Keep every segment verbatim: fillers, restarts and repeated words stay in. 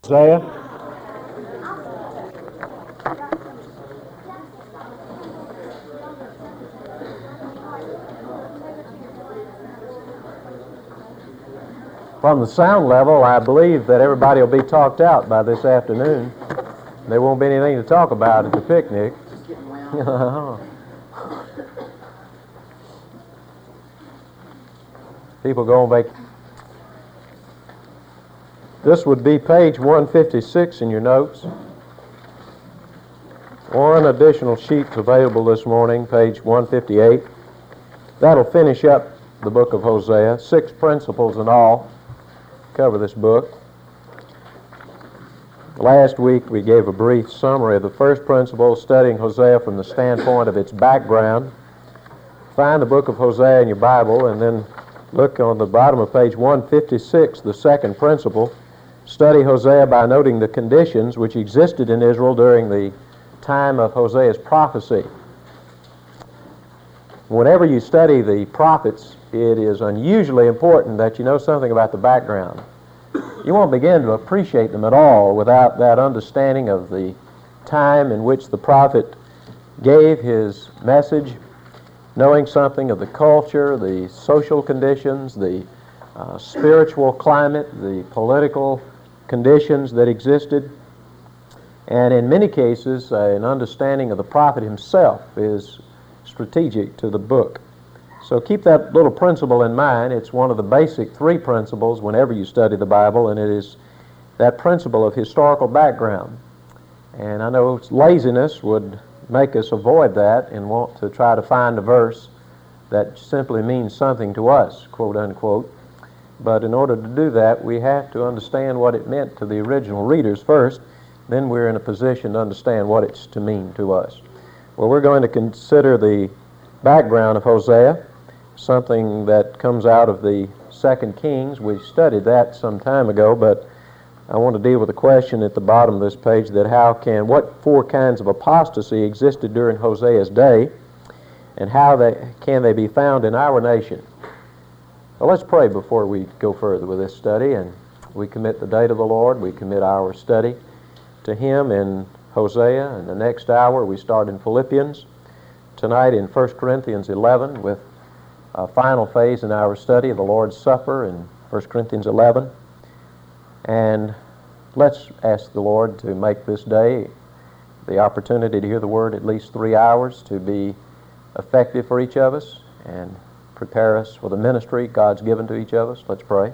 Hosea. From the sound level, I believe that everybody will be talked out by this afternoon. There won't be anything to talk about at the picnic. People go on vacation. This would be page one fifty-six in your notes. One additional sheet's available this morning, page one fifty-eight. That'll finish up the book of Hosea. Six principles in all cover this book. Last week we gave a brief summary of the first principle, studying Hosea from the standpoint of its background. Find the book of Hosea in your Bible and then look on the bottom of page one fifty-six, the second principle. Study Hosea by noting the conditions which existed in Israel during the time of Hosea's prophecy. Whenever you study the prophets, it is unusually important that you know something about the background. You won't begin to appreciate them at all without that understanding of the time in which the prophet gave his message, knowing something of the culture, the social conditions, the uh, spiritual climate, the political conditions that existed. And in many cases, uh, an understanding of the prophet himself is strategic to the book. So keep that little principle in mind. It's one of the basic three principles whenever you study the Bible, and it is that principle of historical background. And I know laziness would make us avoid that and want to try to find a verse that simply means something to us, quote unquote. But in order to do that, we have to understand what it meant to the original readers first. Then we're in a position to understand what it's to mean to us. Well, we're going to consider the background of Hosea, something that comes out of the Second Kings. We studied that some time ago, but I want to deal with the question at the bottom of this page that how can, what four kinds of apostasy existed during Hosea's day, and how they, can they be found in our nation? Well, let's pray before we go further with this study, and we commit the day to the Lord. We commit our study to Him in Hosea, and the next hour we start in Philippians. Tonight in First Corinthians eleven with a final phase in our study of the Lord's Supper in First Corinthians eleven. And let's ask the Lord to make this day the opportunity to hear the Word at least three hours to be effective for each of us and prepare us for the ministry God's given to each of us. Let's pray.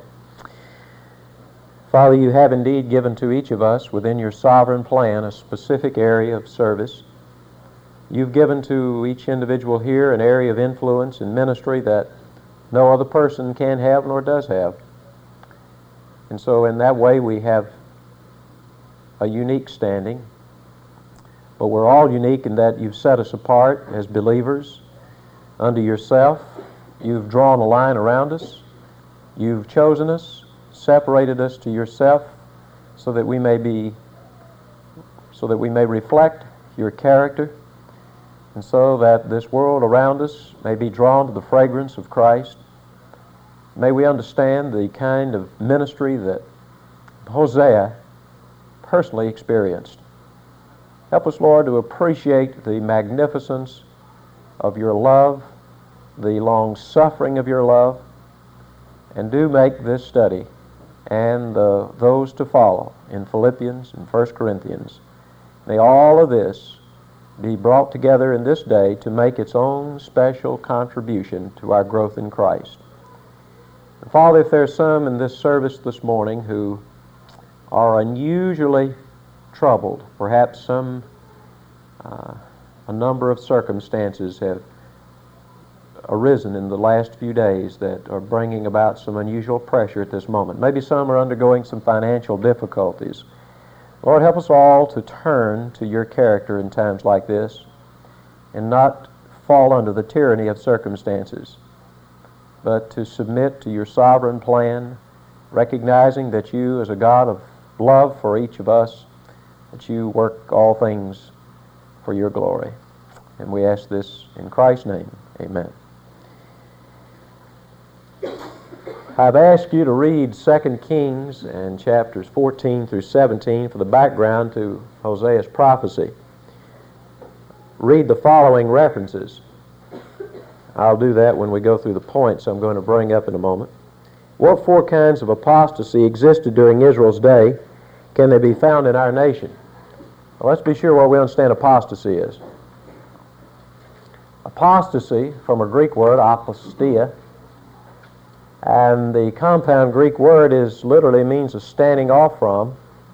Father, you have indeed given to each of us within your sovereign plan a specific area of service. You've given to each individual here an area of influence and ministry that no other person can have nor does have. And so in that way we have a unique standing. But we're all unique in that you've set us apart as believers unto yourself. You've drawn a line around us. You've chosen us, separated us to yourself so that we may be, so that we may reflect your character, and so that this world around us may be drawn to the fragrance of Christ. May we understand the kind of ministry that Hosea personally experienced. Help us, Lord, to appreciate the magnificence of your love, the long suffering of your love, and do make this study and uh, those to follow in Philippians and First Corinthians, may all of this be brought together in this day to make its own special contribution to our growth in Christ. And Father, if there's some in this service this morning who are unusually troubled, perhaps some uh, a number of circumstances have arisen in the last few days that are bringing about some unusual pressure at this moment. Maybe some are undergoing some financial difficulties. Lord, help us all to turn to your character in times like this and not fall under the tyranny of circumstances, but to submit to your sovereign plan, recognizing that you, as a God of love for each of us, that you work all things for your glory. And we ask this in Christ's name. Amen. I've asked you to read Second Kings and chapters fourteen through seventeen for the background to Hosea's prophecy. Read the following references. I'll do that when we go through the points I'm going to bring up in a moment. What four kinds of apostasy existed during Israel's day? Can they be found in our nation? Well, let's be sure what we understand apostasy is. Apostasy, from a Greek word, apostia, and the compound Greek word is literally means a standing off from,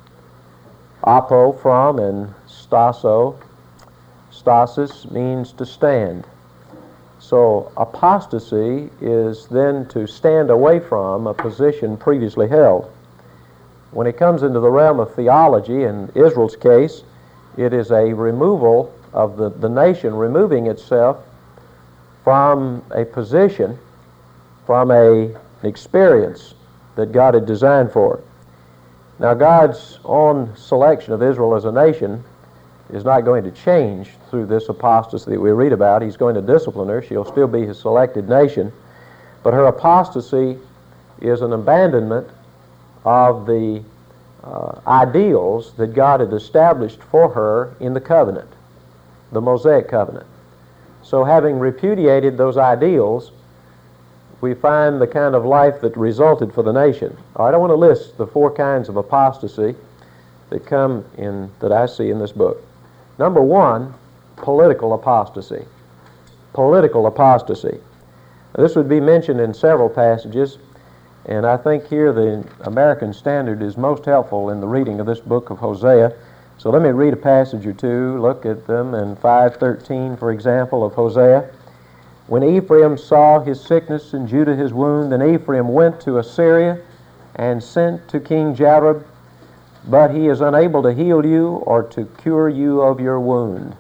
apo, from, and staso, stasis means to stand. So apostasy is then to stand away from a position previously held. When it comes into the realm of theology, in Israel's case, it is a removal of the, the nation removing itself from a position, from a, an experience that God had designed for it. Now, God's own selection of Israel as a nation is not going to change through this apostasy that we read about. He's going to discipline her. She'll still be his selected nation. But her apostasy is an abandonment of the uh, ideals that God had established for her in the covenant, the Mosaic covenant. So having repudiated those ideals, we find the kind of life that resulted for the nation. All right, I want to list the four kinds of apostasy that come in, that I see in this book. Number one, political apostasy. Political apostasy. Now, this would be mentioned in several passages, and I think here the American Standard is most helpful in the reading of this book of Hosea. So let me read a passage or two, look at them in five thirteen, for example, of Hosea. When Ephraim saw his sickness and Judah his wound, then Ephraim went to Assyria and sent to King Jareb, but he is unable to heal you or to cure you of your wound.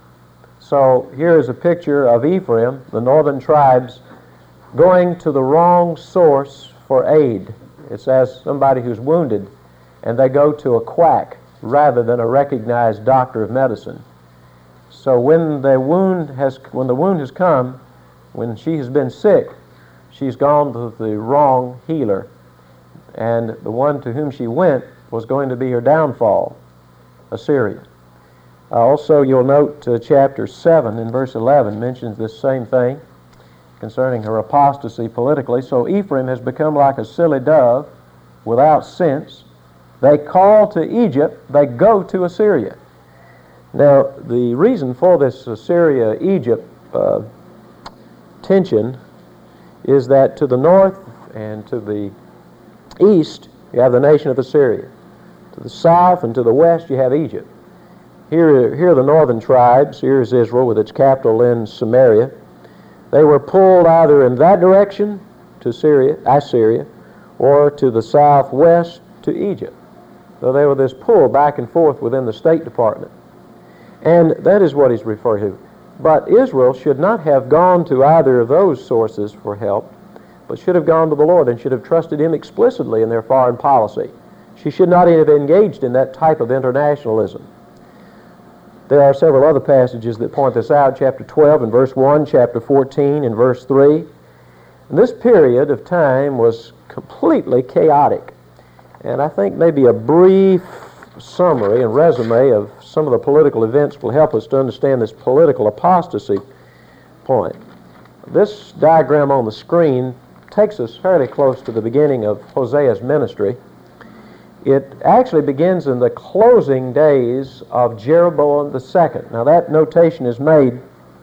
So here is a picture of Ephraim, the northern tribes, going to the wrong source for aid. It's as somebody who's wounded, and they go to a quack rather than a recognized doctor of medicine. So when the wound has when the wound has come, when she has been sick, she's gone to the wrong healer, and the one to whom she went was going to be her downfall, Assyria. Uh, also, you'll note uh, chapter seven in verse eleven mentions this same thing concerning her apostasy politically. So Ephraim has become like a silly dove without sense. They call to Egypt, they go to Assyria. Now, the reason for this Assyria-Egypt uh, tension is that to the north and to the east, you have the nation of Assyria. To the south and to the west, you have Egypt. Here, here are the northern tribes. Here is Israel with its capital in Samaria. They were pulled either in that direction to Syria, Assyria, or to the southwest to Egypt. So they were this pull back and forth within the State Department. And that is what he's referring to. But Israel should not have gone to either of those sources for help, but should have gone to the Lord and should have trusted him explicitly in their foreign policy. She should not have engaged in that type of internationalism. There are several other passages that point this out, chapter twelve and verse one, chapter fourteen and verse three. And this period of time was completely chaotic. And I think maybe a brief summary and resume of some of the political events will help us to understand this political apostasy point. This diagram on the screen takes us fairly close to the beginning of Hosea's ministry. It actually begins in the closing days of Jeroboam the second. Now that notation is made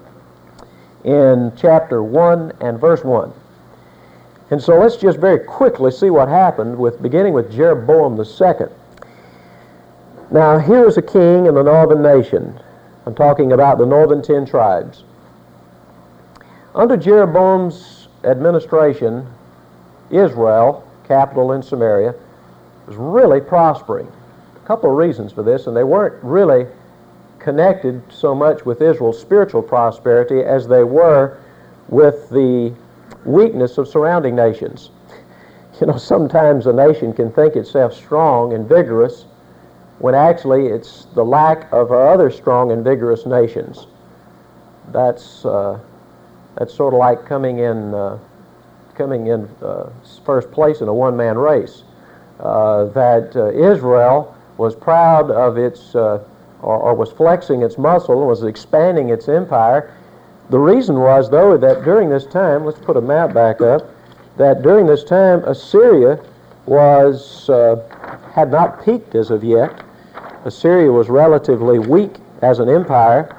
in chapter one and verse one. And so let's just very quickly see what happened with beginning with Jeroboam the second. Now here is a king in the northern nation. I'm talking about the northern ten tribes. Under Jeroboam's administration, Israel, capital in Samaria, was really prospering. A couple of reasons for this, and they weren't really connected so much with Israel's spiritual prosperity as they were with the weakness of surrounding nations. You know, sometimes a nation can think itself strong and vigorous when actually it's the lack of other strong and vigorous nations. That's uh, that's sort of like coming in uh, coming in uh, first place in a one-man race. Uh, that uh, Israel was proud of its, uh, or, or was flexing its muscle, and was expanding its empire. The reason was, though, that during this time, let's put a map back up, that during this time Assyria was, uh, had not peaked as of yet. Assyria was relatively weak as an empire,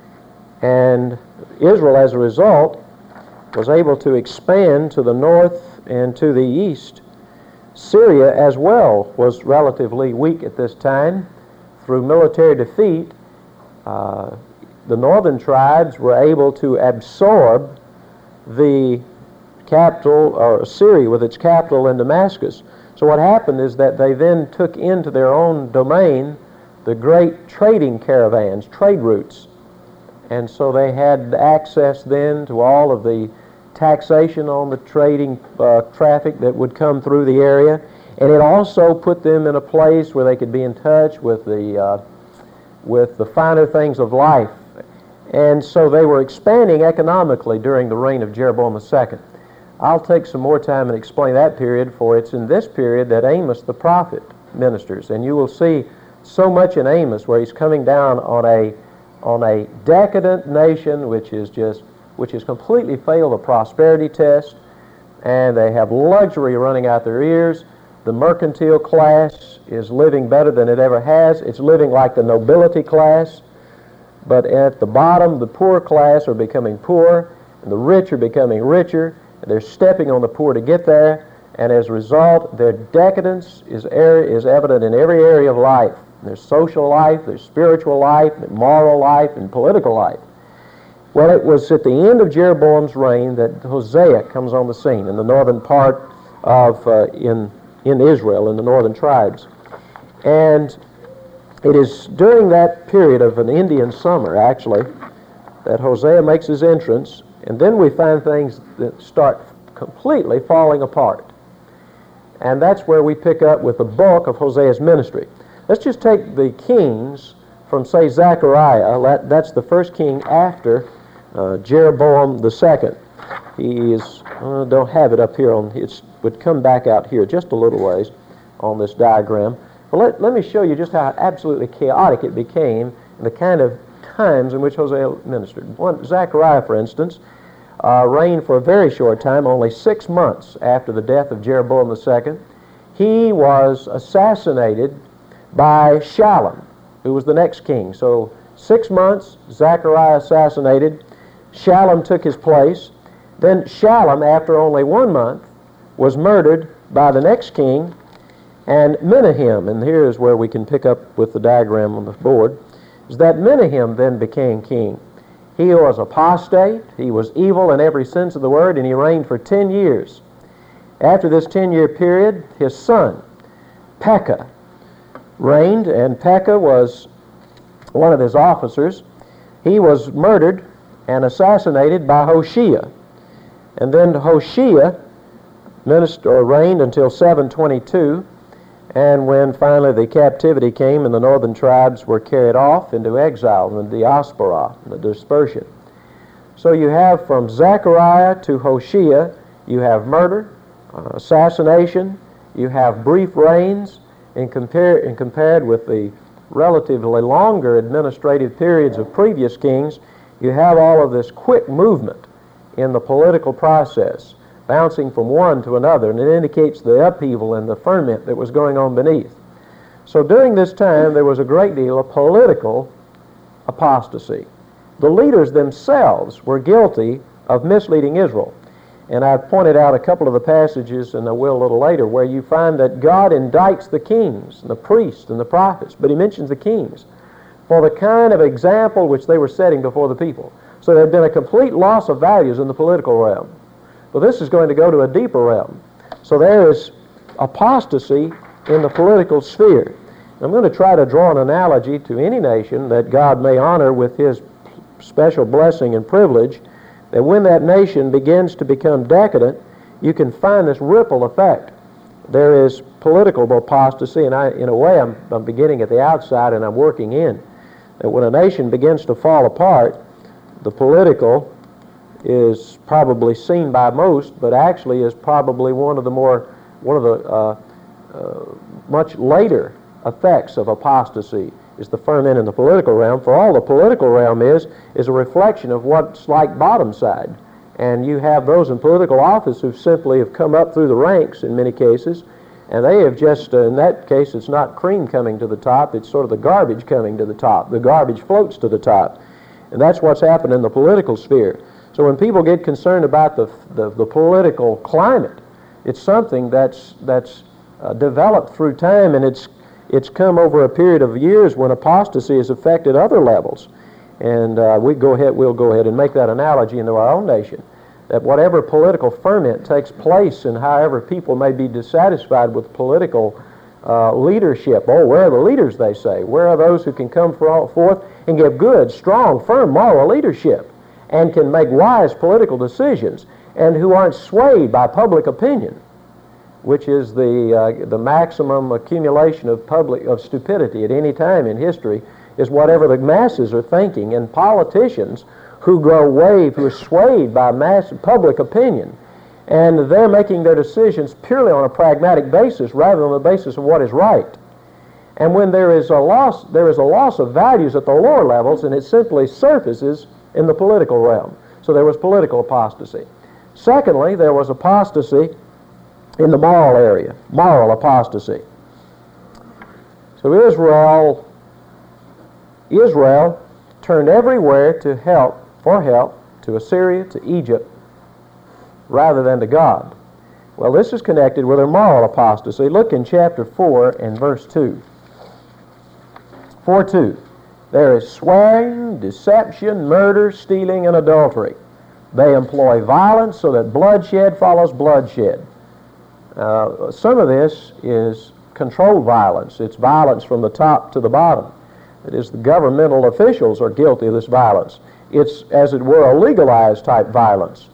and Israel, as a result, was able to expand to the north and to the east. Syria, as well, was relatively weak at this time. Through military defeat, uh, the northern tribes were able to absorb the capital, or Assyria with its capital in Damascus. So what happened is that they then took into their own domain the great trading caravans, trade routes. And so they had access then to all of the taxation on the trading uh, traffic that would come through the area, and it also put them in a place where they could be in touch with the uh, with the finer things of life. And so they were expanding economically during the reign of Jeroboam the Second. I'll take some more time and explain that period, for it's in this period that Amos the prophet ministers, and you will see so much in Amos where he's coming down on a on a decadent nation which is just which has completely failed the prosperity test, and they have luxury running out their ears. The mercantile class is living better than it ever has. It's living like the nobility class, but at the bottom, the poor class are becoming poor, and the rich are becoming richer, and they're stepping on the poor to get there, and as a result, their decadence is, er- is evident in every area of life. Their social life, their spiritual life, their moral life, and political life. Well, it was at the end of Jeroboam's reign that Hosea comes on the scene in the northern part of, uh, in, in Israel, in the northern tribes. And it is during that period of an Indian summer, actually, that Hosea makes his entrance, and then we find things that start completely falling apart. And that's where we pick up with the bulk of Hosea's ministry. Let's just take the kings from, say, Zechariah. That's the first king after Uh, Jeroboam the Second. He is, uh, don't have it up here on, it would come back out here just a little ways on this diagram. But let, let me show you just how absolutely chaotic it became and the kind of times in which Hosea ministered. One, Zechariah, for instance, uh, reigned for a very short time, only six months after the death of Jeroboam the Second. He was assassinated by Shallum, who was the next king. So six months, Zechariah assassinated. Shallum took his place. Then Shallum, after only one month, was murdered by the next king, and Menahem, and here is where we can pick up with the diagram on the board, is that Menahem then became king. He was apostate, he was evil in every sense of the word, and he reigned for ten years. After this ten-year period, his son, Pekah, reigned, and Pekah was one of his officers. He was murdered and assassinated by Hoshea. And then Hoshea ministered or reigned until seven twenty-two, and when finally the captivity came and the northern tribes were carried off into exile, the diaspora, the dispersion. So you have from Zechariah to Hoshea, you have murder, uh, assassination, you have brief reigns, and, compare, and compared with the relatively longer administrative periods of previous kings, you have all of this quick movement in the political process, bouncing from one to another, and it indicates the upheaval and the ferment that was going on beneath. So during this time, there was a great deal of political apostasy. The leaders themselves were guilty of misleading Israel. And I've pointed out a couple of the passages, and I will a little later, where you find that God indicts the kings, and the priests, and the prophets, but he mentions the kings for the kind of example which they were setting before the people. So there had been a complete loss of values in the political realm. Well, this is going to go to a deeper realm. So there is apostasy in the political sphere. I'm going to try to draw an analogy to any nation that God may honor with his special blessing and privilege, that when that nation begins to become decadent, you can find this ripple effect. There is political apostasy, and I, in a way, I'm, I'm beginning at the outside and I'm working in. That when a nation begins to fall apart, the political is probably seen by most, but actually is probably one of the more, one of the uh, uh, much later effects of apostasy, is the ferment in the political realm. For all the political realm is, is a reflection of what's like bottom side. And you have those in political office who simply have come up through the ranks in many cases, and they have just, uh, in that case, it's not cream coming to the top, it's sort of the garbage coming to the top. The garbage floats to the top. And that's what's happened in the political sphere. So when people get concerned about the, the, the political climate, it's something that's, that's uh, developed through time, and it's, it's come over a period of years when apostasy has affected other levels. And uh, we go ahead, we'll go ahead and make that analogy into our own nation, that whatever political ferment takes place and however people may be dissatisfied with political uh, leadership, oh, where are the leaders, they say? Where are those who can come forth and give good, strong, firm moral leadership and can make wise political decisions and who aren't swayed by public opinion, which is the, uh, the maximum accumulation of, public, of stupidity at any time in history, is whatever the masses are thinking. And politicians who grow wave, who are swayed by mass public opinion, and they're making their decisions purely on a pragmatic basis rather than on the basis of what is right. And when there is a loss, there is a loss of values at the lower levels, and it simply surfaces in the political realm. So there was political apostasy. Secondly, there was apostasy in the moral area, moral apostasy. So Israel, Israel turned everywhere to help, for help, to Assyria, to Egypt, rather than to God. Well, this is connected with their moral apostasy. Look in chapter four and verse two. four two. There is swearing, deception, murder, stealing, and adultery. They employ violence so that bloodshed follows bloodshed. Uh, some of this is controlled violence. It's violence from the top to the bottom. It is the governmental officials are guilty of this violence. It's, as it were, a legalized type violence.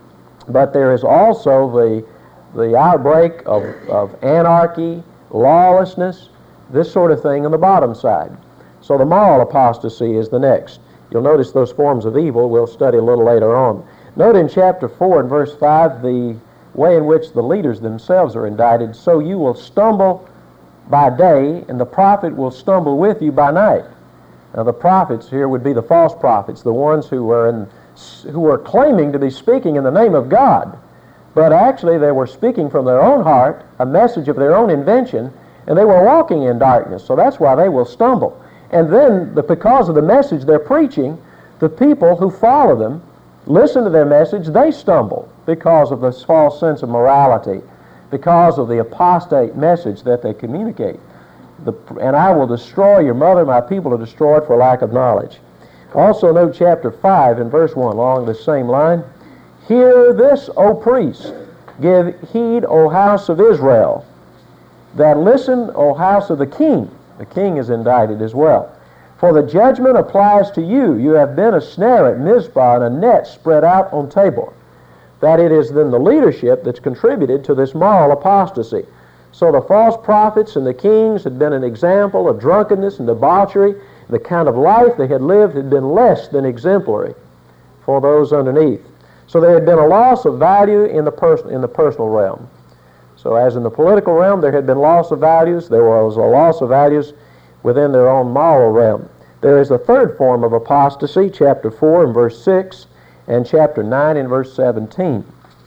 But there is also the, the outbreak of, of anarchy, lawlessness, this sort of thing on the bottom side. So the moral apostasy is the next. You'll notice those forms of evil we'll study a little later on. Note in chapter four and verse five the way in which the leaders themselves are indicted. So you will stumble by day, and the prophet will stumble with you by night. Now the prophets here would be the false prophets, the ones who were in, who were claiming to be speaking in the name of God, but actually they were speaking from their own heart, a message of their own invention, and they were walking in darkness. So that's why they will stumble. And then, the, because of the message they're preaching, the people who follow them, listen to their message, they stumble because of this false sense of morality, because of the apostate message that they communicate. The, and I will destroy your mother, my people are destroyed for lack of knowledge. Also note chapter five and verse one along the same line. Hear this, O priests, give heed, O house of Israel, that listen, O house of the king. The king is indicted as well. For the judgment applies to you. You have been a snare at Mizpah and a net spread out on Tabor. That it is then the leadership that's contributed to this moral apostasy. So the false prophets and the kings had been an example of drunkenness and debauchery. The kind of life they had lived had been less than exemplary for those underneath. So there had been a loss of value in the, pers- in the personal realm. So as in the political realm there had been loss of values, there was a loss of values within their own moral realm. There is a third form of apostasy, chapter four and verse six, and chapter nine and verse seventeen.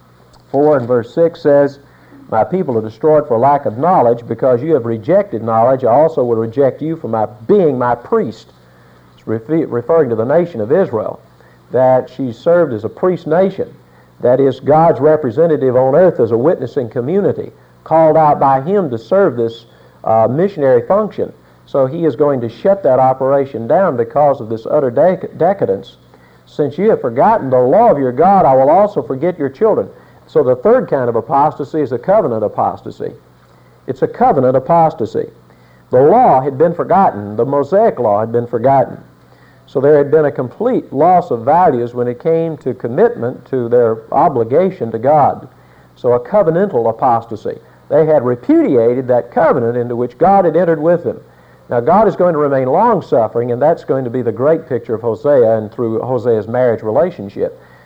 four and verse six says, my people are destroyed for lack of knowledge. Because you have rejected knowledge, I also will reject you for my being my priest. It's refer- referring to the nation of Israel, that she served as a priest nation. That is, God's representative on earth as a witnessing community, called out by Him to serve this uh, missionary function. So He is going to shut that operation down because of this utter dec- decadence. Since you have forgotten the law of your God, I will also forget your children. So the third kind of apostasy is a covenant apostasy. It's a covenant apostasy. The law had been forgotten. The Mosaic law had been forgotten. So there had been a complete loss of values when it came to commitment to their obligation to God. So a covenantal apostasy. They had repudiated that covenant into which God had entered with them. Now God is going to remain long-suffering, and that's going to be the great picture of Hosea and through Hosea's marriage relationship.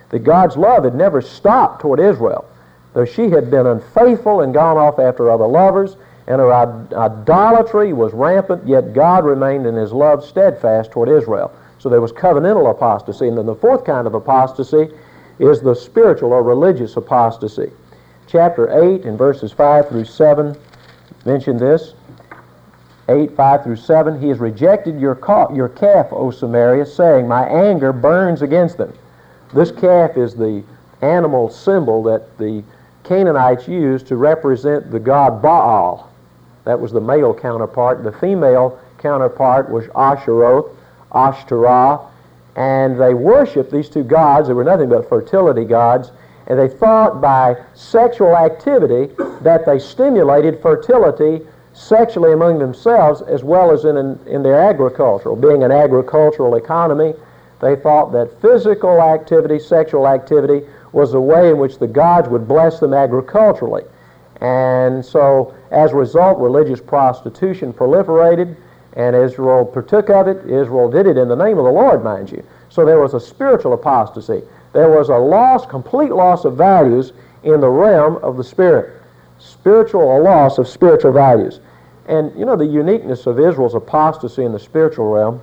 that God's love had never stopped toward Israel. Though she had been unfaithful and gone off after other lovers, and her idolatry was rampant, yet God remained in His love steadfast toward Israel. So there was covenantal apostasy. And then the fourth kind of apostasy is the spiritual or religious apostasy. Chapter eight in verses five through seven mention this. eight, five through seven, He has rejected your, ca- your calf, O Samaria, saying, my anger burns against them. This calf is the animal symbol that the Canaanites used to represent the god Baal. That was the male counterpart. The female counterpart was Asheroth, Ashtoreth, and they worshipped these two gods. They were nothing but fertility gods, and they thought by sexual activity that they stimulated fertility sexually among themselves as well as in, in, in their agricultural. Being an agricultural economy, they thought that physical activity, sexual activity, was a way in which the gods would bless them agriculturally. And so, as a result, religious prostitution proliferated, and Israel partook of it. Israel did it in the name of the Lord, mind you. So there was a spiritual apostasy. There was a loss, complete loss of values in the realm of the Spirit. Spiritual, a loss of spiritual values. And, you know, the uniqueness of Israel's apostasy in the spiritual realm,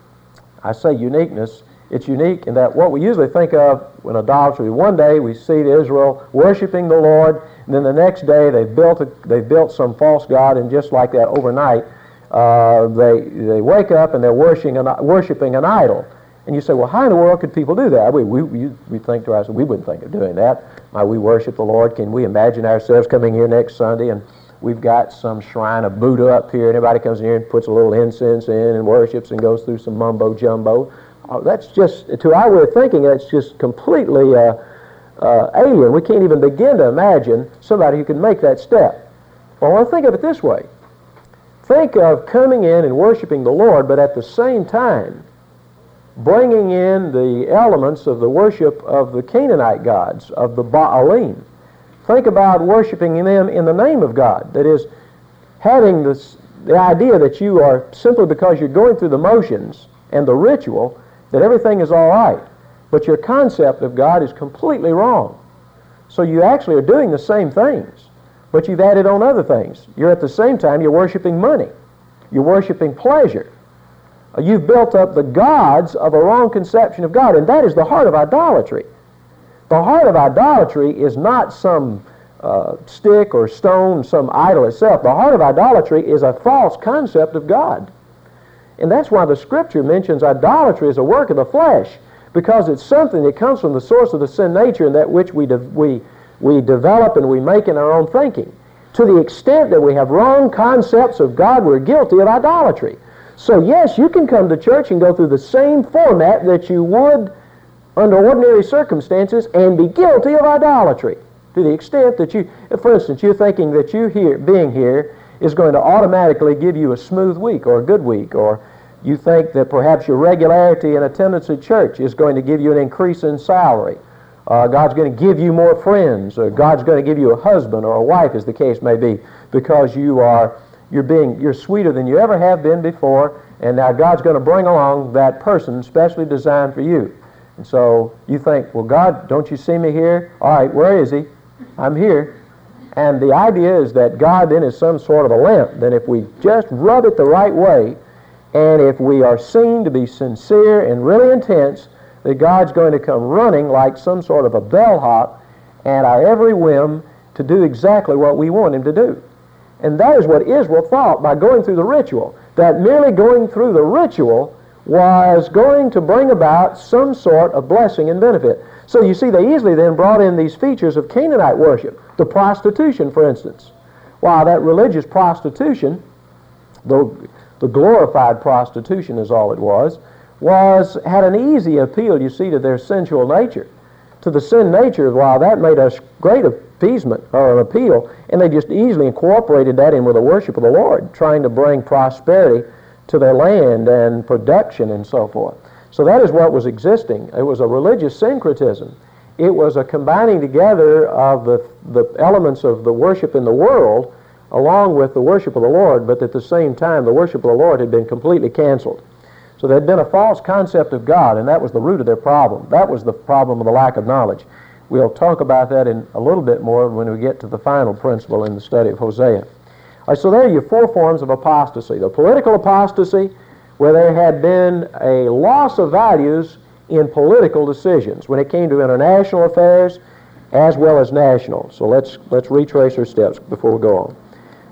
I say uniqueness, it's unique in that what we usually think of when idolatry, one day we see Israel worshiping the Lord, and then the next day they've built, a, they've built some false god, and just like that overnight, uh, they, they wake up and they're worshiping an, worshiping an idol. And you say, well, how in the world could people do that? We, we, we, we think to ourselves, we wouldn't think of doing that. Uh, we worship the Lord. Can we imagine ourselves coming here next Sunday and we've got some shrine of Buddha up here, and everybody comes in here and puts a little incense in and worships and goes through some mumbo-jumbo? Oh, that's just, to our way of thinking, that's just completely uh, uh, alien. We can't even begin to imagine somebody who can make that step. Well, I want to think of it this way. Think of coming in and worshiping the Lord, but at the same time bringing in the elements of the worship of the Canaanite gods, of the Baalim. Think about worshiping them in the name of God. That is, having this, the idea that you are, simply because you're going through the motions and the ritual, that everything is all right. But your concept of God is completely wrong. So you actually are doing the same things, but you've added on other things. You're at the same time, you're worshiping money. You're worshiping pleasure. You've built up the gods of a wrong conception of God, and that is the heart of idolatry. The heart of idolatry is not some uh, stick or stone, some idol itself. The heart of idolatry is a false concept of God. And that's why the Scripture mentions idolatry as a work of the flesh, because it's something that comes from the source of the sin nature, and that which we, de- we, we develop and we make in our own thinking. To the extent that we have wrong concepts of God, we're guilty of idolatry. So yes, you can come to church and go through the same format that you would under ordinary circumstances and be guilty of idolatry. To the extent that you, for instance, you're thinking that you here, being here is going to automatically give you a smooth week or a good week, or you think that perhaps your regularity in attendance at church is going to give you an increase in salary. Uh, God's going to give you more friends, or God's going to give you a husband or a wife, as the case may be, because you are you're being you're sweeter than you ever have been before, and now God's going to bring along that person specially designed for you. And so you think, well, God, don't you see me here? All right, where is He? I'm here. And the idea is that God then is some sort of a lamp. Then if we just rub it the right way, and if we are seen to be sincere and really intense, that God's going to come running like some sort of a bellhop at our every whim to do exactly what we want Him to do. And that is what Israel thought by going through the ritual, that merely going through the ritual was going to bring about some sort of blessing and benefit. So you see, they easily then brought in these features of Canaanite worship, the prostitution, for instance. While that religious prostitution, though the glorified prostitution is all it was, was had an easy appeal, you see, to their sensual nature. To the sin nature, while that made a great appeasement or an appeal, and they just easily incorporated that in with the worship of the Lord, trying to bring prosperity to their land and production and so forth. So that is what was existing. It was a religious syncretism. It was a combining together of the, the elements of the worship in the world along with the worship of the Lord, but at the same time the worship of the Lord had been completely canceled. So there had been a false concept of God, and that was the root of their problem. That was the problem of the lack of knowledge. We'll talk about that in a little bit more when we get to the final principle in the study of Hosea. All right, so there are your four forms of apostasy. The political apostasy, where there had been a loss of values in political decisions when it came to international affairs as well as national. So let's, let's retrace our steps before we go on.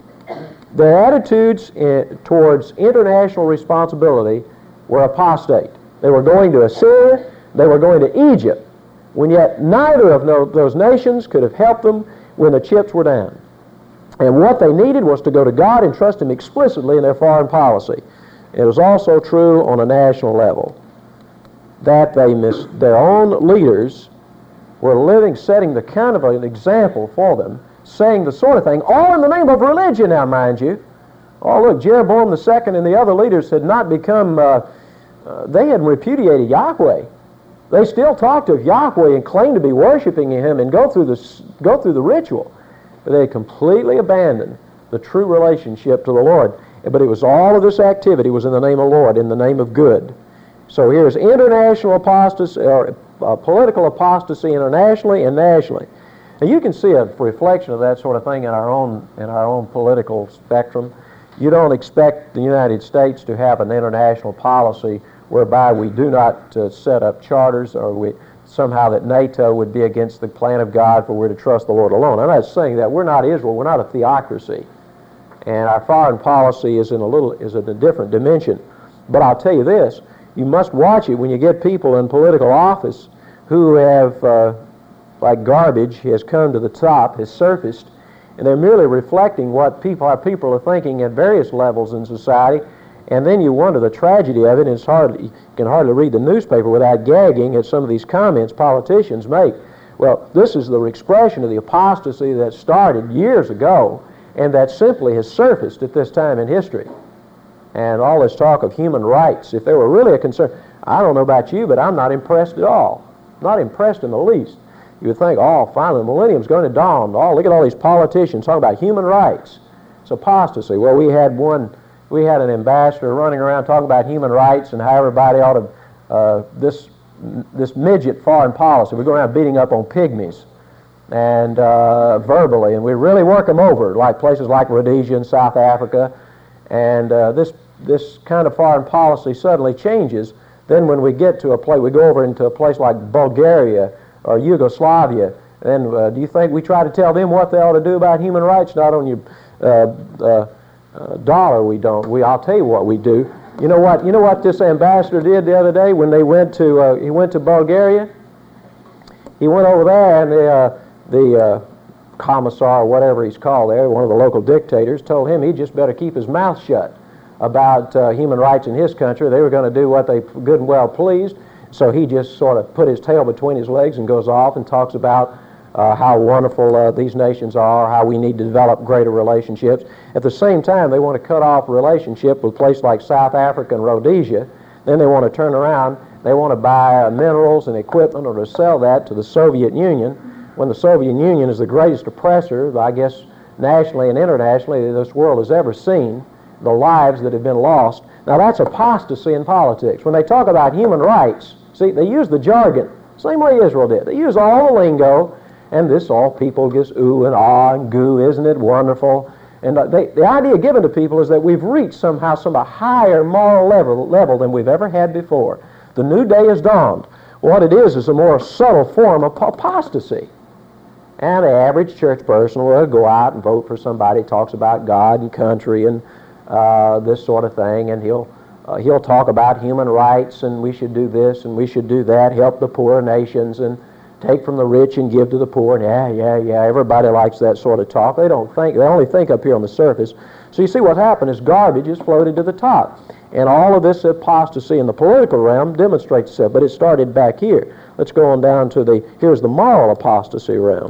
Their attitudes in, towards international responsibility were apostate. They were going to Assyria, they were going to Egypt, when yet neither of no, those nations could have helped them when the chips were down. And what they needed was to go to God and trust Him explicitly in their foreign policy. It was also true on a national level that they missed their own leaders were living, setting the kind of an example for them, saying the sort of thing, all in the name of religion now, mind you. Oh, look, Jeroboam the second and the other leaders had not become, uh, uh, they had repudiated Yahweh. They still talked of Yahweh and claimed to be worshiping Him and go through the, go through the ritual. But they completely abandoned the true relationship to the Lord. But it was all of this activity was in the name of the Lord, in the name of good. So here's international apostasy, or uh, political apostasy internationally and nationally. And you can see a reflection of that sort of thing in our own, in our own political spectrum. You don't expect the United States to have an international policy whereby we do not uh, set up charters, or we somehow that NATO would be against the plan of God for we're to trust the Lord alone. I'm not saying that. We're not Israel. We're not a theocracy. And our foreign policy is in a little is in a different dimension. But I'll tell you this, you must watch it when you get people in political office who have, uh, like garbage, has come to the top, has surfaced, and they're merely reflecting what people, how people are thinking at various levels in society. And then you wonder the tragedy of it, and it's hardly, you can hardly read the newspaper without gagging at some of these comments politicians make. Well, this is the expression of the apostasy that started years ago, and that simply has surfaced at this time in history. And all this talk of human rights, if there were really a concern, I don't know about you, but I'm not impressed at all. Not impressed in the least. You would think, oh, finally the millennium's going to dawn. Oh, look at all these politicians talking about human rights. It's apostasy. Well, we had one... We had an ambassador running around talking about human rights and how everybody ought to, uh, this this midget foreign policy. We go around beating up on pygmies and uh, verbally, and we really work them over, like places like Rhodesia and South Africa. And uh, this this kind of foreign policy suddenly changes. Then when we get to a place, we go over into a place like Bulgaria or Yugoslavia, then uh, do you think we try to tell them what they ought to do about human rights? Not on your uh, uh, Uh, dollar we don't. We, I'll tell you what we do. You know what? You know what this ambassador did the other day when they went to uh, he went to Bulgaria. He went over there, and the uh, the uh, commissar, or whatever he's called there, one of the local dictators, told him he just better keep his mouth shut about uh, human rights in his country. They were going to do what they good and well pleased. So he just sort of put his tail between his legs and goes off and talks about Uh, how wonderful uh, these nations are, how we need to develop greater relationships. At the same time, they want to cut off relationship with places like South Africa and Rhodesia. Then they want to turn around, they want to buy uh, minerals and equipment or to sell that to the Soviet Union, when the Soviet Union is the greatest oppressor, I guess, nationally and internationally that this world has ever seen, the lives that have been lost. Now that's apostasy in politics. When they talk about human rights, see, they use the jargon, same way Israel did. They use all the lingo, and this all people just ooh and ah and goo, isn't it wonderful? And they, the idea given to people is that we've reached somehow some a higher moral level, level than we've ever had before. The new day has dawned. What it is is a more subtle form of apostasy. And the average church person will go out and vote for somebody who talks about God and country and uh, this sort of thing, and he'll uh, he'll talk about human rights, and we should do this and we should do that, help the poorer nations, and take from the rich and give to the poor. And yeah, yeah, yeah, everybody likes that sort of talk. They don't think, they only think up here on the surface. So you see what happened is garbage is floated to the top. And all of this apostasy in the political realm demonstrates itself, but it started back here. Let's go on down to the, here's the moral apostasy realm.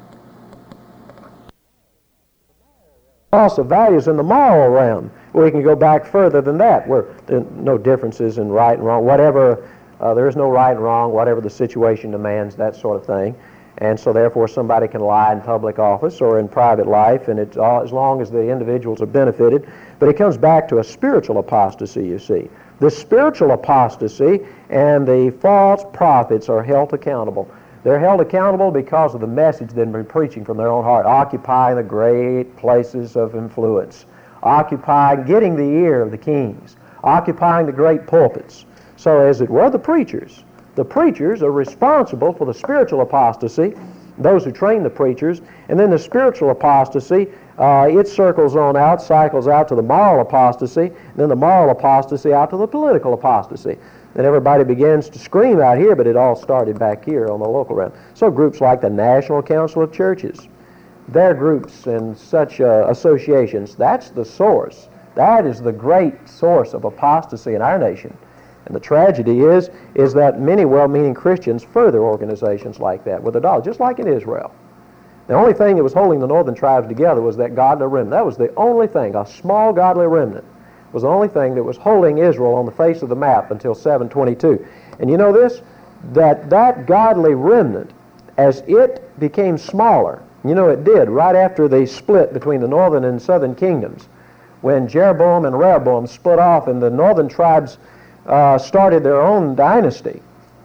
Loss of values in the moral realm. We can go back further than that, where there are no differences in right and wrong, whatever. Uh, there is no right and wrong, whatever the situation demands, that sort of thing. And so therefore somebody can lie in public office or in private life, and it's all, as long as the individuals are benefited. But it comes back to a spiritual apostasy, you see. The spiritual apostasy and the false prophets are held accountable. They're held accountable because of the message they've been preaching from their own heart, occupying the great places of influence, occupying, getting the ear of the kings, occupying the great pulpits. So as it were, the preachers. The preachers are responsible for the spiritual apostasy, those who train the preachers, and then the spiritual apostasy, uh, it circles on out, cycles out to the moral apostasy, and then the moral apostasy out to the political apostasy. Then everybody begins to scream out here, but it all started back here on the local realm. So groups like the National Council of Churches, their groups and such uh, associations, that's the source. That is the great source of apostasy in our nation. And the tragedy is, is that many well-meaning Christians further organizations like that with a dollar, just like in Israel. The only thing that was holding the northern tribes together was that godly remnant. That was the only thing, a small godly remnant was the only thing that was holding Israel on the face of the map until seven twenty-two. And you know this? That that godly remnant, as it became smaller, you know it did right after they split between the northern and southern kingdoms, when Jeroboam and Rehoboam split off and the northern tribes uh, started their own dynasty,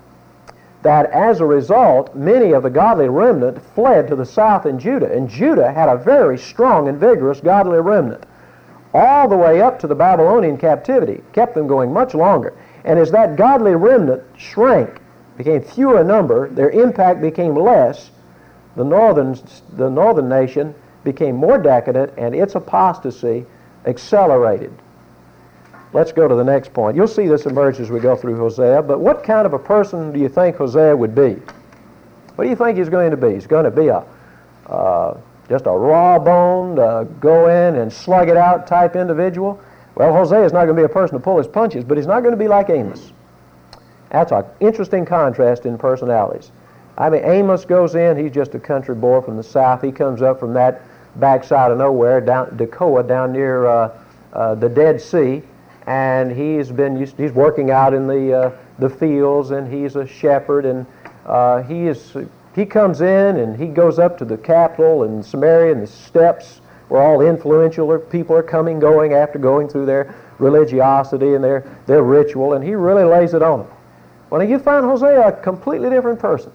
that as a result, many of the godly remnant fled to the south in Judah, and Judah had a very strong and vigorous godly remnant, all the way up to the Babylonian captivity, kept them going much longer. And as that godly remnant shrank, became fewer in number, their impact became less, the northern, the northern nation became more decadent, and its apostasy accelerated. Let's go to the next point. You'll see this emerge as we go through Hosea, but what kind of a person do you think Hosea would be? What do you think he's going to be? He's going to be a uh, just a raw-boned, uh, go in and slug it out type individual? Well, Hosea is not going to be a person to pull his punches, but he's not going to be like Amos. That's an interesting contrast in personalities. I mean, Amos goes in, he's just a country boy from the south. He comes up from that backside of nowhere, down Tekoa, down near uh, uh, the Dead Sea, and he's been used, he's working out in the uh, the fields, and he's a shepherd, and uh, he is he comes in and he goes up to the capital in Samaria and the steps where all the influential people are coming, going after going through their religiosity and their their ritual, and he really lays it on them. Well, now you find Hosea a completely different person.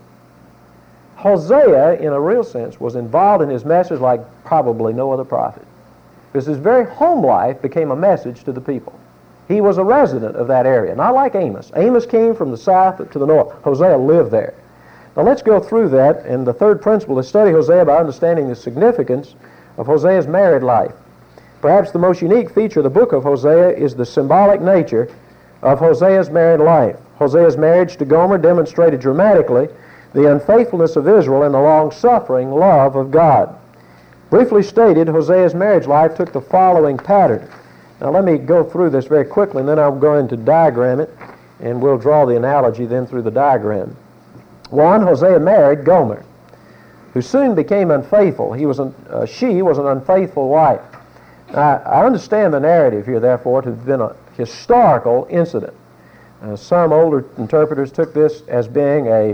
Hosea, in a real sense, was involved in his message like probably no other prophet, because his very home life became a message to the people. He was a resident of that area, not like Amos. Amos came from the south to the north. Hosea lived there. Now let's go through that, and the third principle is study Hosea by understanding the significance of Hosea's married life. Perhaps the most unique feature of the book of Hosea is the symbolic nature of Hosea's married life. Hosea's marriage to Gomer demonstrated dramatically the unfaithfulness of Israel and the long-suffering love of God. Briefly stated, Hosea's marriage life took the following pattern. Now let me go through this very quickly, and then I'm going to diagram it, and we'll draw the analogy then through the diagram. One, Hosea married Gomer, who soon became unfaithful. He was an, uh, she was an unfaithful wife. Now, I understand the narrative here, therefore, to have been a historical incident. Uh, some older interpreters took this as being a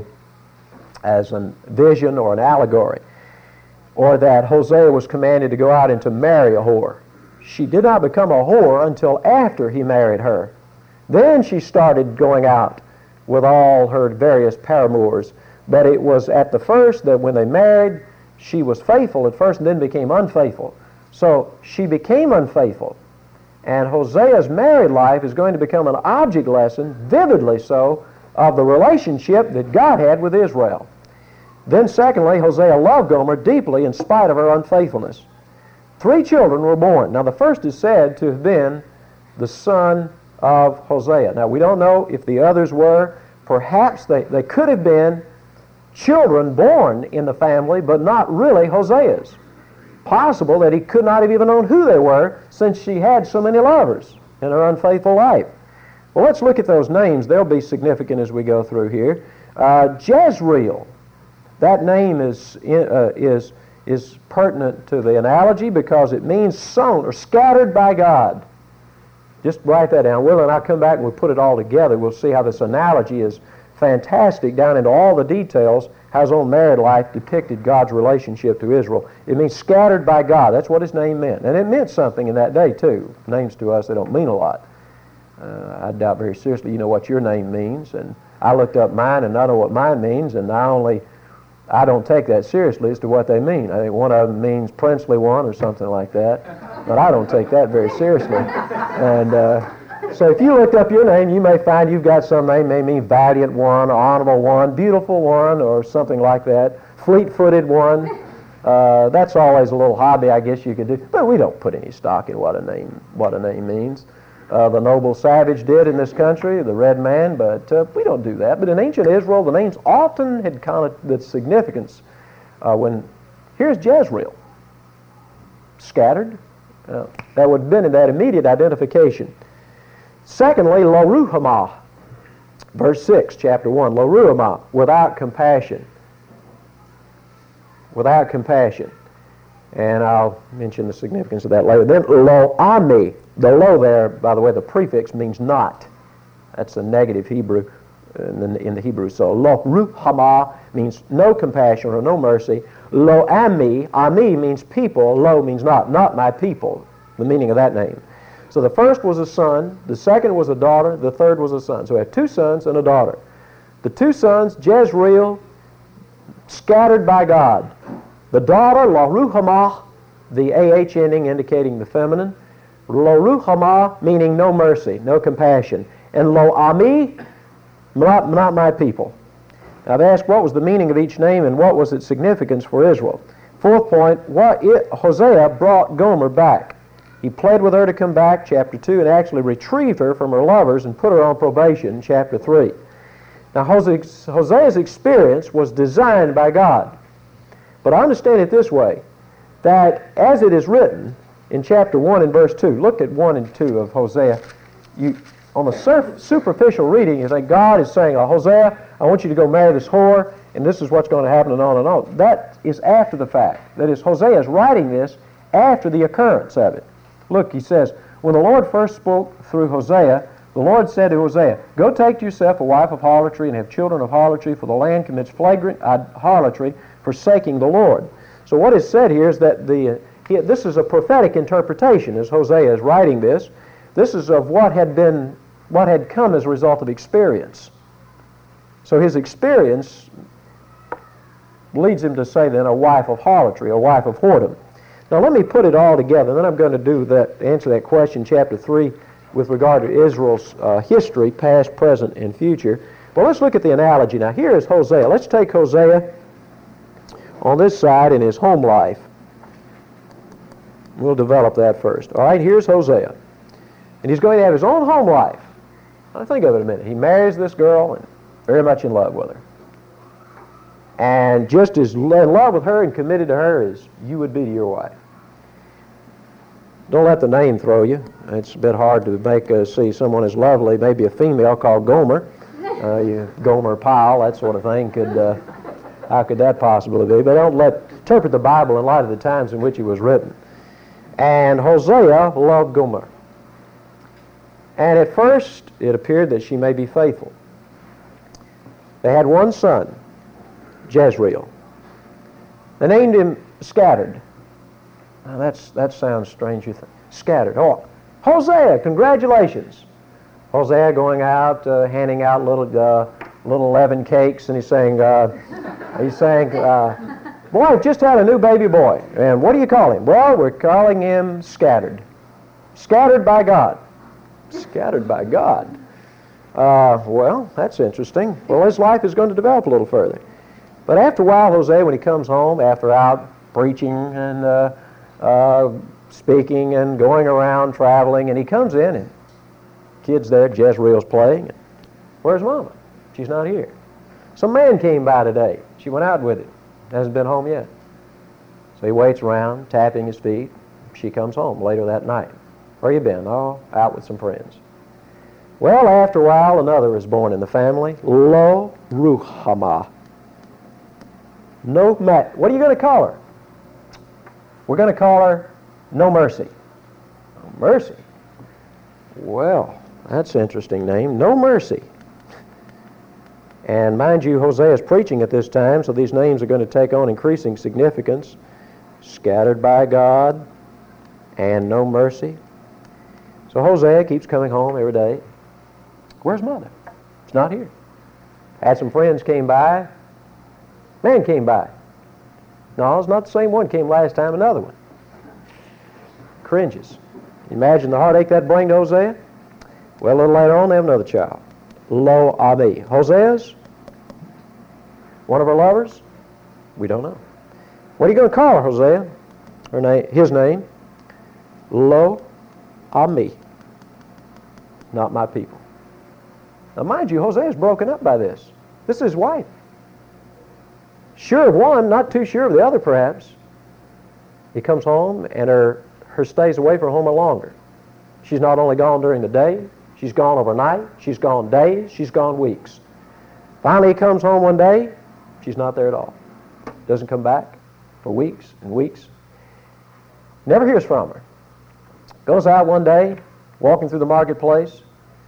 as a vision or an allegory, or that Hosea was commanded to go out and to marry a whore. She did not become a whore until after he married her. Then she started going out with all her various paramours. But it was at the first that when they married, she was faithful at first and then became unfaithful. So she became unfaithful. And Hosea's married life is going to become an object lesson, vividly so, of the relationship that God had with Israel. Then secondly, Hosea loved Gomer deeply in spite of her unfaithfulness. Three children were born. Now the first is said to have been the son of Hosea. Now we don't know if the others were. Perhaps they, they could have been children born in the family, but not really Hosea's. Possible that he could not have even known who they were, since she had so many lovers in her unfaithful life. Well, let's look at those names. They'll be significant as we go through here. Uh, Jezreel. That name is, uh, is, is pertinent to the analogy because it means sown or scattered by God. Just write that down. Will and I'll come back and we'll put it all together. We'll see how this analogy is fantastic down into all the details, how his own married life depicted God's relationship to Israel. It means scattered by God. That's what his name meant. And it meant something in that day, too. Names to us, they don't mean a lot. Uh, I doubt very seriously you know what your name means. And I looked up mine, and I know what mine means, and I only, I don't take that seriously as to what they mean. I think one of them means princely one or something like that, but I don't take that very seriously. And uh, so if you looked up your name, you may find you've got some name, may mean valiant one, honorable one, beautiful one, or something like that, fleet-footed one. Uh, that's always a little hobby, I guess you could do, but we don't put any stock in what a name, what a name means. Uh, the noble savage did in this country, the red man, but uh, we don't do that. But in ancient Israel, the names often had kind of the significance. Uh, when here's Jezreel, scattered. Uh, that would have been in that immediate identification. Secondly, Lo Ruhamah, verse six, chapter one. Lo Ruhamah, without compassion. Without compassion. And I'll mention the significance of that later. Then Lo Ami. The lo there, by the way, the prefix means not. That's a negative Hebrew in the, in the Hebrew. So Lo Ruhamah means no compassion or no mercy. Lo Ami, Ami means people. Lo means not. Not my people. The meaning of that name. So the first was a son. The second was a daughter. The third was a son. So we have two sons and a daughter. The two sons, Jezreel, scattered by God. The daughter, Lo Ruhamah, the A H ending indicating the feminine. Lo Ruhamah, meaning no mercy, no compassion. And Lo Ami, not, not my people. Now I've asked what was the meaning of each name and what was its significance for Israel. Fourth point, what it, Hosea brought Gomer back. He pled with her to come back, chapter two, and actually retrieved her from her lovers and put her on probation, chapter three. Now Hosea's, Hosea's experience was designed by God. But I understand it this way, that as it is written, in chapter one and verse two, look at one and two of Hosea. You, on the surf, superficial reading, you think God is saying, oh, Hosea, I want you to go marry this whore, and this is what's going to happen, and on and on. That is after the fact. That is, Hosea is writing this after the occurrence of it. Look, he says, when the Lord first spoke through Hosea, the Lord said to Hosea, go take to yourself a wife of harlotry and have children of harlotry, for the land commits flagrant harlotry, forsaking the Lord. So what is said here is that the He, this is a prophetic interpretation as Hosea is writing this. This is of what had been, what had come as a result of experience. So his experience leads him to say then a wife of harlotry, a wife of whoredom. Now let me put it all together, and then I'm going to do that, answer that question, chapter three, with regard to Israel's uh, history, past, present, and future. But let's look at the analogy. Now here is Hosea. Let's take Hosea on this side in his home life. We'll develop that first. All right, here's Hosea. And he's going to have his own home life. Now think of it a minute. He marries this girl and very much in love with her. And just as in love with her and committed to her as you would be to your wife. Don't let the name throw you. It's a bit hard to make uh, see someone as lovely, maybe a female called Gomer. Uh, you, Gomer Pyle, that sort of thing. Could uh, how could that possibly be? But don't let interpret the Bible in light of the times in which it was written. And Hosea loved Gomer. And at first, it appeared that she may be faithful. They had one son, Jezreel. They named him Scattered. Now that's, that sounds strange, you think. Scattered. Oh, Hosea, congratulations. Hosea going out, uh, handing out little uh, little leaven cakes, and he's saying, uh, he's saying, uh, boy, I've just had a new baby boy. And what do you call him? Well, we're calling him Scattered. Scattered by God. Scattered by God. Uh, well, that's interesting. Well, his life is going to develop a little further. But after a while, Hosea, when he comes home, after out preaching and uh, uh, speaking and going around traveling, and he comes in, and kid's there, Jezreel's playing. And, where's Mama? She's not here. Some man came by today. She went out with him. Hasn't been home yet. So he waits around, tapping his feet. She comes home later that night. Where you been? Oh, out with some friends. Well, after a while, another is born in the family. Lo Ruhamah. No mat. What are you going to call her? We're going to call her No Mercy. No Mercy? Well, that's an interesting name. No Mercy. And mind you, Hosea is preaching at this time, so these names are going to take on increasing significance. Scattered by God and No Mercy. So So Hosea keeps coming home every day. Where's Mother? She's not here. Had some friends came by. Man came by. No, it's not the same one came last time, another one. Cringes. Imagine the heartache that bring to Hosea. Well, a little later on, they have another child. Lo Ami. Hosea's one of her lovers? We don't know. What are you going to call her, Hosea? Her name, his name? Lo Ami. Not my people. Now, mind you, Hosea's broken up by this. This is his wife. Sure of one, not too sure of the other, perhaps. He comes home, and her, her stays away from home are longer. She's not only gone during the day, she's gone overnight, she's gone days, she's gone weeks. Finally, he comes home one day, she's not there at all. Doesn't come back for weeks and weeks. Never hears from her. Goes out one day, walking through the marketplace.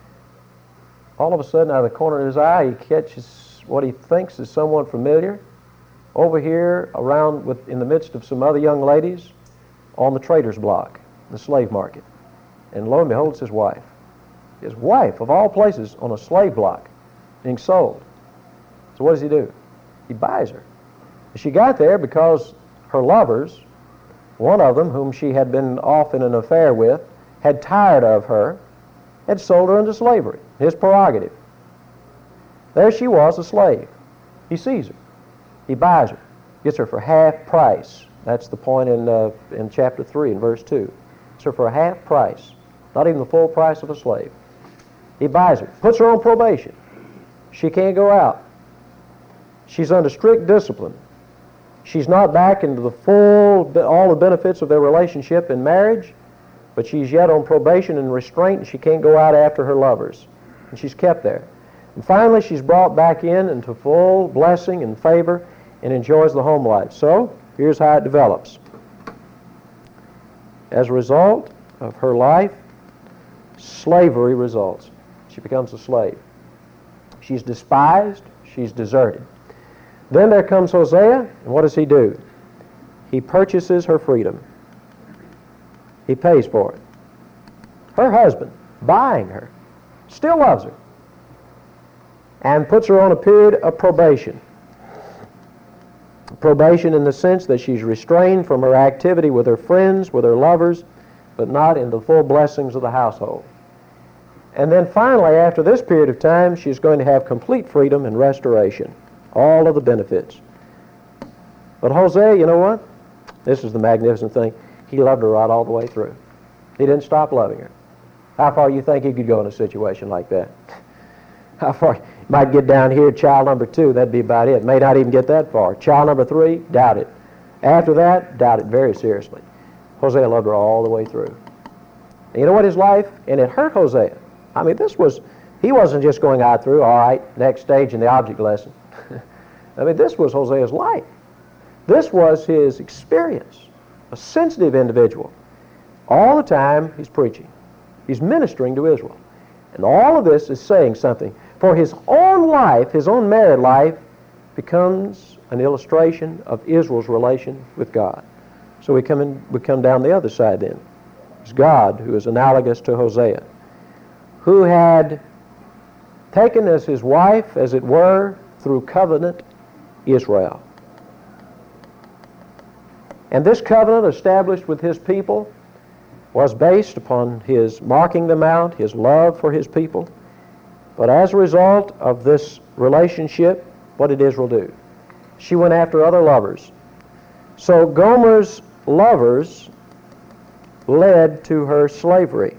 All of a sudden, out of the corner of his eye, he catches what he thinks is someone familiar over here around with, in the midst of some other young ladies on the trader's block, the slave market. And lo and behold, it's his wife. His wife, of all places, on a slave block, being sold. So what does he do? He buys her. She got there because her lovers, one of them, whom she had been off in an affair with, had tired of her, had sold her into slavery, his prerogative. There she was, a slave. He sees her. He buys her, gets her for half price. That's the point in, uh, in chapter three, in verse two. Gets her for a half price, not even the full price of a slave. He buys her, puts her on probation. She can't go out. She's under strict discipline. She's not back into the full, all the benefits of their relationship in marriage, but she's yet on probation and restraint, and she can't go out after her lovers. And she's kept there. And finally, she's brought back in into full blessing and favor and enjoys the home life. So, here's how it develops. As a result of her life, slavery results. She becomes a slave. She's despised. She's deserted. Then there comes Hosea, and what does he do? He purchases her freedom. He pays for it. Her husband, buying her, still loves her and puts her on a period of probation. Probation in the sense that she's restrained from her activity with her friends, with her lovers, but not in the full blessings of the household. And then finally, after this period of time, she's going to have complete freedom and restoration. All of the benefits. But Hosea, you know what? This is the magnificent thing. He loved her right all the way through. He didn't stop loving her. How far do you think he could go in a situation like that? How far? You might get down here, child number two, that'd be about it. May not even get that far. Child number three, doubt it. After that, doubt it very seriously. Hosea loved her all the way through. And you know what, his life? And it hurt Hosea. I mean, this was, he wasn't just going out through, all right, next stage in the object lesson. I mean, this was Hosea's life. This was his experience. A sensitive individual. All the time, he's preaching. He's ministering to Israel. And all of this is saying something. For his own life, his own married life, becomes an illustration of Israel's relation with God. So we come, in, we come down the other side then. It's God who is analogous to Hosea, who had taken as his wife, as it were, through covenant, Israel. And this covenant established with his people was based upon his marking them out, his love for his people. But as a result of this relationship, what did Israel do? She went after other lovers. So Gomer's lovers led to her slavery.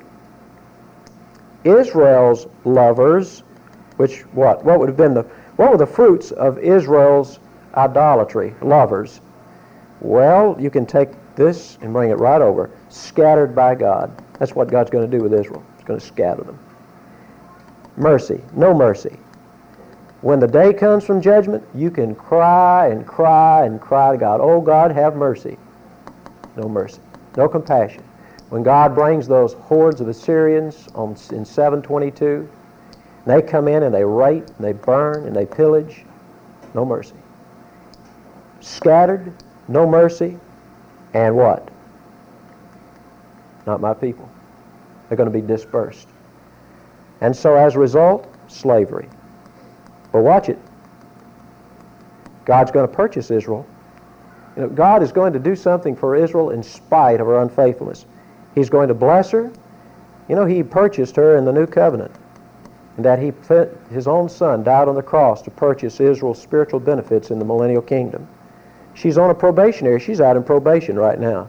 Israel's lovers, which what? What would have been the what were the fruits of Israel's idolatry, lovers? Well, you can take this and bring it right over. Scattered by God. That's what God's going to do with Israel. He's going to scatter them. Mercy. No mercy. When the day comes from judgment, you can cry and cry and cry to God. Oh, God, have mercy. No mercy. No compassion. When God brings those hordes of Assyrians on, in seven twenty-two, they come in and they rape and they burn and they pillage. No mercy. Scattered. No mercy. And what? Not my people. They're going to be dispersed. And so as a result, slavery. But watch it. God's going to purchase Israel. You know, God is going to do something for Israel in spite of her unfaithfulness. He's going to bless her. You know, He purchased her in the New Covenant, and that He put His own Son died on the cross to purchase Israel's spiritual benefits in the millennial kingdom. She's on a probationary. She's out in probation right now.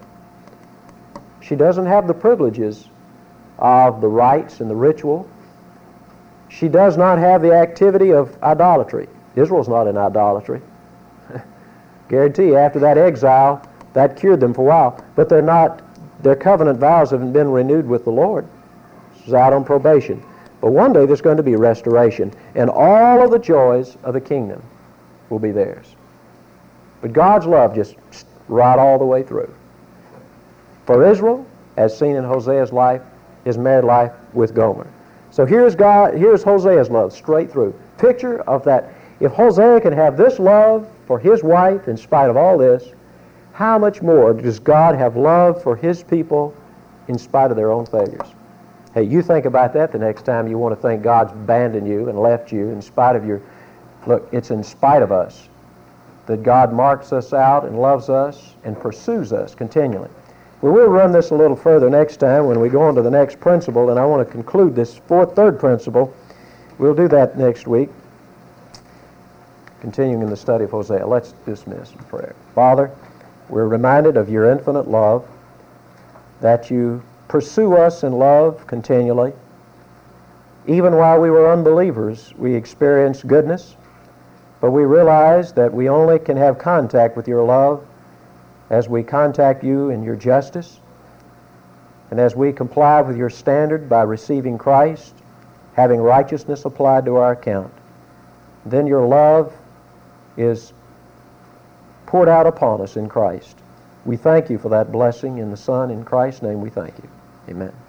She doesn't have the privileges of the rites and the ritual. She does not have the activity of idolatry. Israel's not in idolatry. Guarantee you, after that exile, that cured them for a while. But they're not, their covenant vows haven't been renewed with the Lord. She's out on probation. But one day there's going to be restoration, and all of the joys of the kingdom will be theirs. But God's love just right all the way through. For Israel, as seen in Hosea's life, his married life with Gomer. So here's God, here's Hosea's love straight through. Picture of that. If Hosea can have this love for his wife in spite of all this, how much more does God have love for His people in spite of their own failures? Hey, you think about that the next time you want to think God's abandoned you and left you in spite of your... Look, it's in spite of us that God marks us out and loves us and pursues us continually. Well, we'll run this a little further next time when we go on to the next principle, and I want to conclude this fourth, third principle. We'll do that next week, continuing in the study of Hosea. Let's dismiss in prayer. Father, we're reminded of Your infinite love, that You pursue us in love continually. Even while we were unbelievers, we experienced goodness, but we realize that we only can have contact with Your love as we contact You in Your justice, and as we comply with Your standard by receiving Christ, having righteousness applied to our account. Then Your love is poured out upon us in Christ. We thank You for that blessing in the Son. In Christ's name we thank You. Amen.